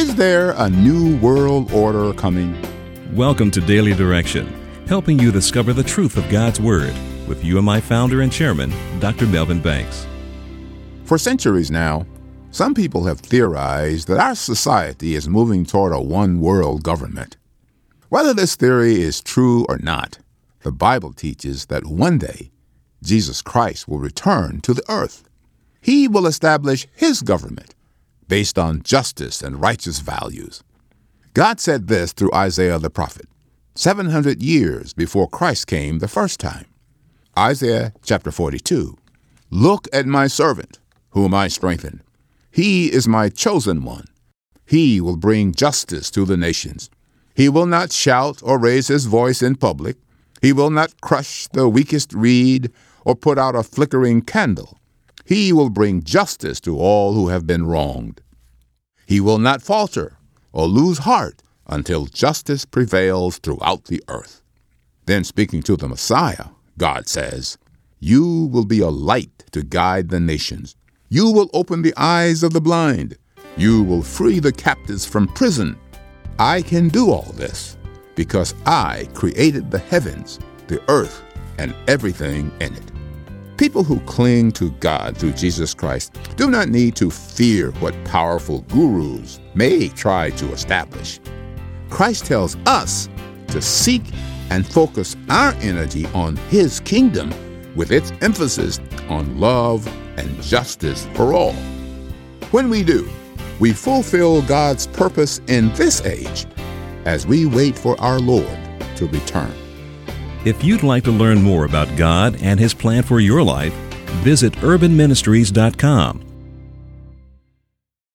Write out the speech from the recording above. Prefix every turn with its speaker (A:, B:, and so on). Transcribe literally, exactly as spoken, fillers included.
A: Is there a new world order coming?
B: Welcome to Daily Direction, helping you discover the truth of God's Word with U M I founder and chairman, Doctor Melvin Banks.
A: For centuries now, some people have theorized that our society is moving toward a one-world government. Whether this theory is true or not, the Bible teaches that one day Jesus Christ will return to the earth. He will establish his government based on justice and righteous values. God said this through Isaiah the prophet, seven hundred years before Christ came the first time. Isaiah chapter forty-two, "Look at my servant, whom I strengthen. He is my chosen one. He will bring justice to the nations. He will not shout or raise his voice in public. He will not crush the weakest reed or put out a flickering candle. He will bring justice to all who have been wronged. He will not falter or lose heart until justice prevails throughout the earth." Then speaking to the Messiah, God says, "You will be a light to guide the nations. You will open the eyes of the blind. You will free the captives from prison. I can do all this because I created the heavens, the earth, and everything in it." People who cling to God through Jesus Christ do not need to fear what powerful gurus may try to establish. Christ tells us to seek and focus our energy on his kingdom with its emphasis on love and justice for all. When we do, we fulfill God's purpose in this age as we wait for our Lord to return.
B: If you'd like to learn more about God and his plan for your life, visit urban ministries dot com